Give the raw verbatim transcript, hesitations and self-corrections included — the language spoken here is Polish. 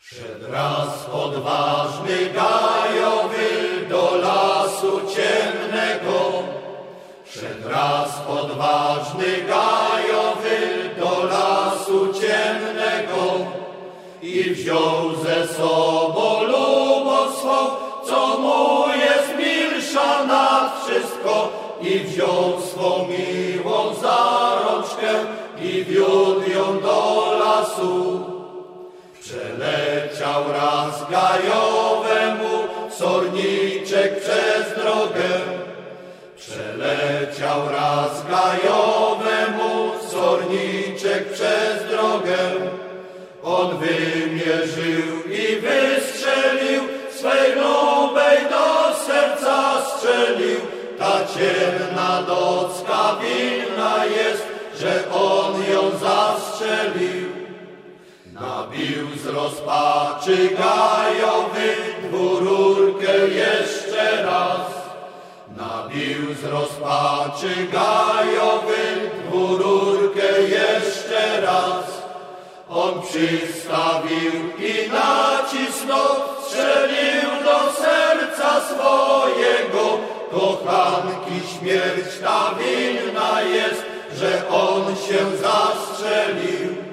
Szedł raz odważny gajowy do lasu ciemnego. Szedł raz odważny gajowy do lasu ciemnego i wziął ze sobą lubą swą, co mu jest milsza nad wszystko, i wziął swą miłą za rączkę i wiódł ją do lasu. Przeleciał raz gajowemu sorniczek przez drogę. Przeleciał raz gajowemu sorniczek przez drogę. On wymierzył i wystrzelił, swej lubej do serca strzelił. Ta ciemna docka winna jest, że on ją zastrzelił. Nabił z rozpaczy gajowy dwururkę jeszcze raz. Nabił z rozpaczy gajowy dwururkę jeszcze raz. On przystawił i nacisnął, strzelił do serca swojego. Kochanki śmierć ta winna jest, że on się zastrzelił.